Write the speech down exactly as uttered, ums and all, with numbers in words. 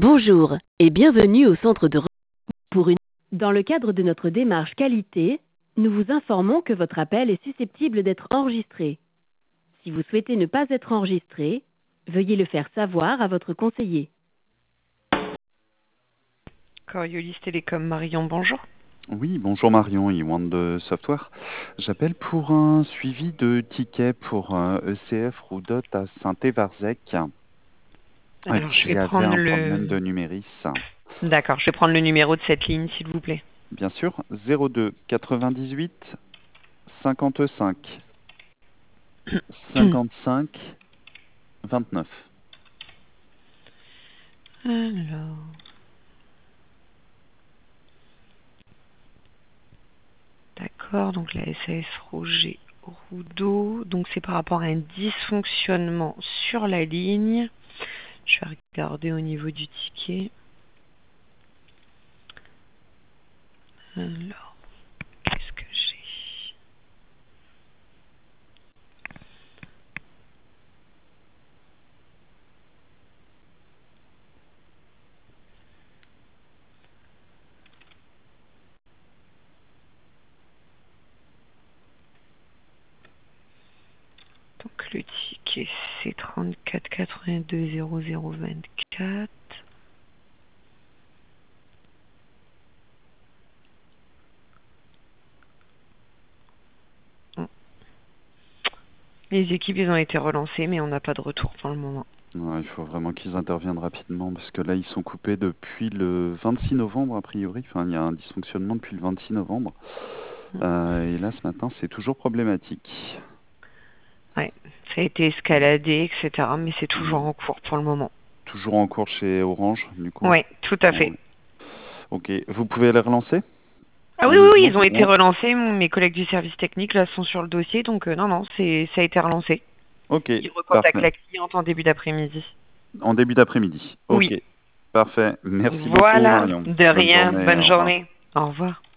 Bonjour et bienvenue au centre de re- pour une. Dans le cadre de notre démarche qualité, nous vous informons que votre appel est susceptible d'être enregistré. Si vous souhaitez ne pas être enregistré, veuillez le faire savoir à votre conseiller. Coriolis Télécom, Marion, bonjour. Oui, bonjour Marion, Iwan de Software. J'appelle pour un suivi de ticket pour euh, E C F Roudot à Saint-Évarzec. Alors, je Qui vais avait prendre un le... problème de numéris. D'accord, je vais prendre le numéro de cette ligne, s'il vous plaît. Bien sûr, zéro deux quatre-vingt-dix-huit cinquante-cinq cinquante-cinq vingt-neuf. Alors... D'accord, donc la S A S Roger Roudot. Donc, c'est par rapport à un dysfonctionnement sur la ligne. Je vais regarder au niveau du ticket. Alors, qu'est-ce que j'ai? Donc, le ticket, c'est trente-quatre quatre-vingt-deux zéro zéro vingt-quatre. Les équipes, ils ont été relancées, mais on n'a pas de retour pour le moment. Ouais, il faut vraiment qu'ils interviennent rapidement parce que là, ils sont coupés depuis le vingt-six novembre, a priori. Enfin, il y a un dysfonctionnement depuis le vingt-six novembre. Euh, et là, ce matin, c'est toujours problématique. Ouais, ça a été escaladé, et cetera. Mais c'est toujours en cours pour le moment. Toujours en cours chez Orange, du coup? Oui, tout à fait. Ouais. Ok, vous pouvez les relancer? Ah à oui, oui, oui, nouveau? ils ont été Ouais. relancés. Mes collègues du service technique là sont sur le dossier, donc euh, non, non, c'est ça a été relancé. Ok, Ils recontactent parfait. la cliente en début d'après-midi. En début d'après-midi. Oui. Ok, parfait. Merci beaucoup, Voilà, Marion. de Bonne rien. journée, Bonne au revoir. journée. Au revoir.